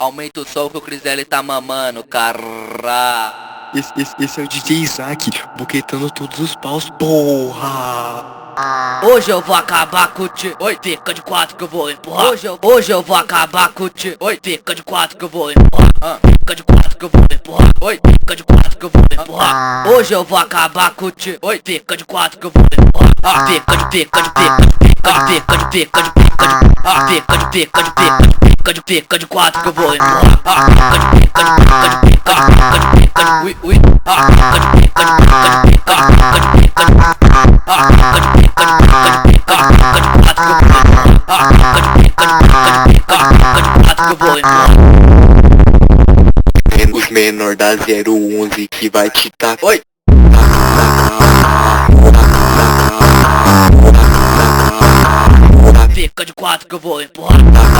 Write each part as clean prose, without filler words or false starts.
Aumenta o som que o Criselli tá mamando, carra. Esse é o DJ Isaac, boquetando todos os paus, porra! Hoje eu vou acabar com o tio. Oi, fica de quatro que eu vou empurrar. Hoje eu vou acabar com o tio. Oi, fica de quatro que eu vou empurrar. Fica de quatro que eu vou empurrar. Oi, fica de quatro que eu vou empurrar. Hoje eu vou acabar com o tio. Oi, fica de quatro que eu vou empurrar. Fica de pica de pica de pica de pica de pica de pica de pica de pica de pica de pica de quatro que eu vou empurrar. Pica de pica de pica de pica de pica de pica de ui ui. Pica de pica de pica de pica de pica de pica de pica de pica de Os menor da 011 que vai te tacar. Oi! Fica de quatro que eu vou empurrar.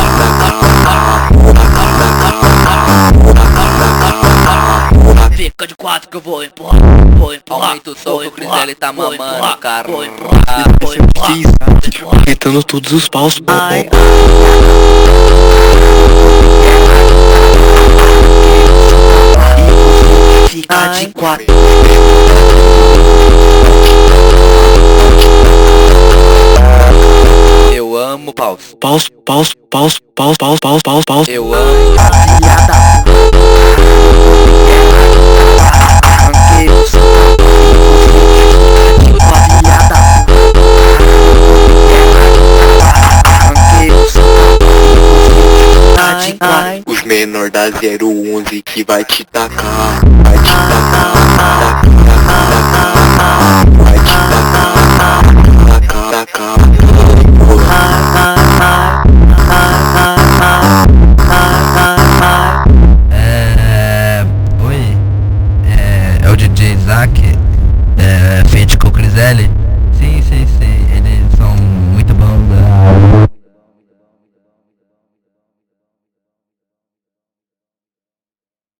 Fica de quatro que eu vou empurrar. Vou empurrar. Aumenta o som que o Criselli tá mamando, cara. Esse é o DJ Isaac, boquetando todos os paus, porra! Fica de quatro. Eu amo paus. Paus. Eu amo Os menor da 011 que vai te tacar. Vai te tacar. Vai te tacar. Oi, é o DJ Isaac, feito com o Criselli? Sim, eles são